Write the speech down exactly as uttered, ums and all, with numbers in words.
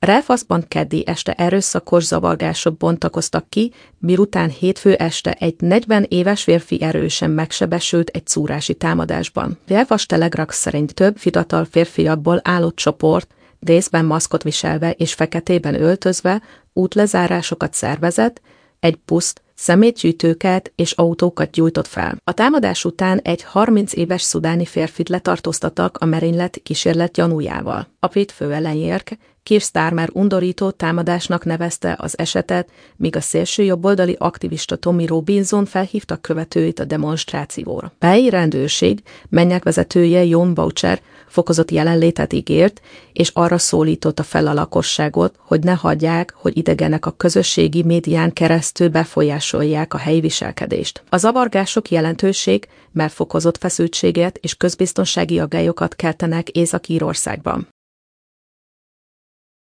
Belfastban keddi este erőszakos zavargások bontakoztak ki, miután hétfő este egy negyven éves férfi erősen megsebesült egy szúrási támadásban. Belfast Telegraph szerint több fiatal férfiakból álló csoport, részben maszkot viselve és feketében öltözve útlezárásokat szervezett, egy buszt, szemétgyűjtőket és autókat gyújtott fel. A támadás után egy harminc éves szudáni férfit letartóztattak a merénylet kísérlet gyanújával. A brit főellenérk Keir Starmer undorító támadásnak nevezte az esetet, míg a szélső jobboldali aktivista Tommy Robinson felhívta követőit a demonstrációra. A helyi rendőrség mennyekvezetője Jon Boucher fokozott jelenlétet ígért, és arra szólította fel a lakosságot, hogy ne hagyják, hogy idegenek a közösségi médián keresztül befolyásolják a helyi viselkedést. A zavargások jelentőség, mert fokozott feszültséget és közbiztonsági aggályokat keltenek Észak-Írországban.